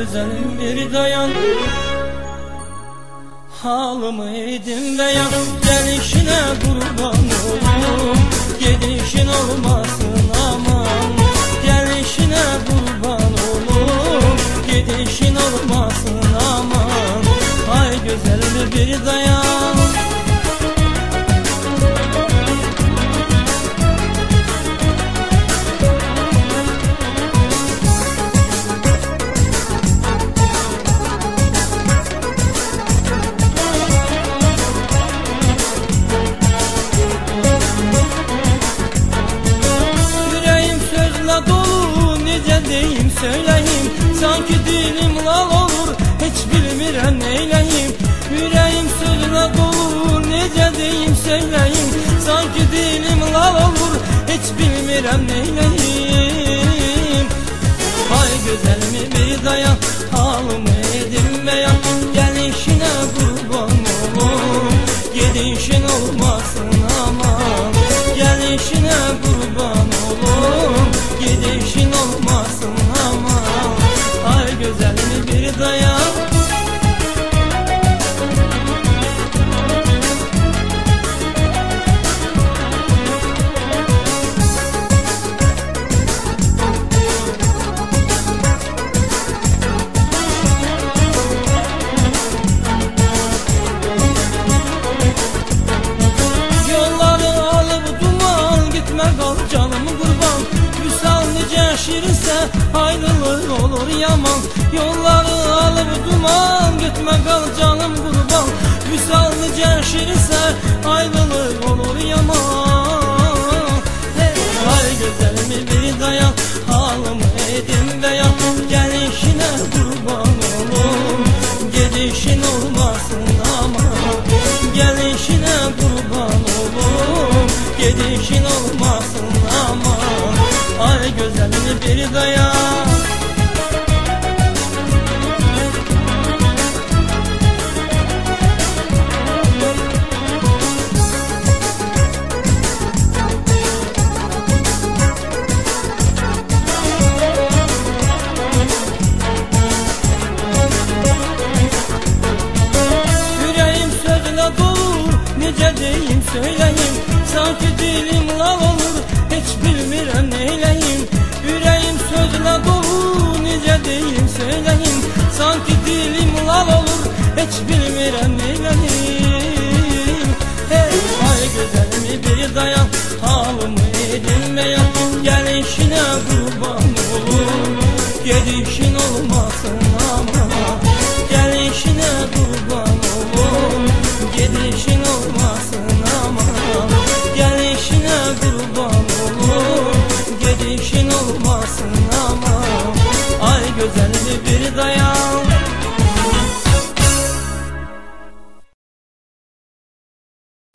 güzelim bir dayan, halımı edin beyan. Gelişine kurban olurum, gidişin olmasın aman. Gelişine kurban olurum, gidişin olmasın aman. Ay güzelim bir dayan. Deyim söyleyeyim, sanki dilim lal olur, hiç bilmirəm neyleyim. Yüreğim sözle dolu, nece deyim söyleyeyim, sanki dilim lal olur, hiç bilmirəm neyleyim. Ay güzelimi bir dayan, halımı edin beyan. Gelişine kurban olur, gidişin olmasın aman. Gelişine kurban olur, gidişin olmasın aman. Ay güzelimi bir dayan. Yolları alıp duman, gitme kal canım kurban. Vüsal nice şirinse ayrılık olur yaman. Yolları alıp duman, gitme kal canım kurban. Vüsal nice şirinse ayrılık olur yaman. Hey, ay güzelimi bir dayan, halımı edin beyan. Gelişine kurban olur, gidişin olmasın aman. Gelişine kurban olur, gidişin olmasın aman. Ay güzelini bir dayan. Yüreğim sözle dolu, nece deyim söyleyeyim, sanki dilim lal olur, hiç bilmirəm neyleyim. Yüreğim sözle dolu, nece deyim söyleyeyim, sanki dilim lal olur, hiç bilmirəm neyleyim. Hey, ay güzelimi bir dayan, halımı edin beyan. Gelişine kurban olur, gidişin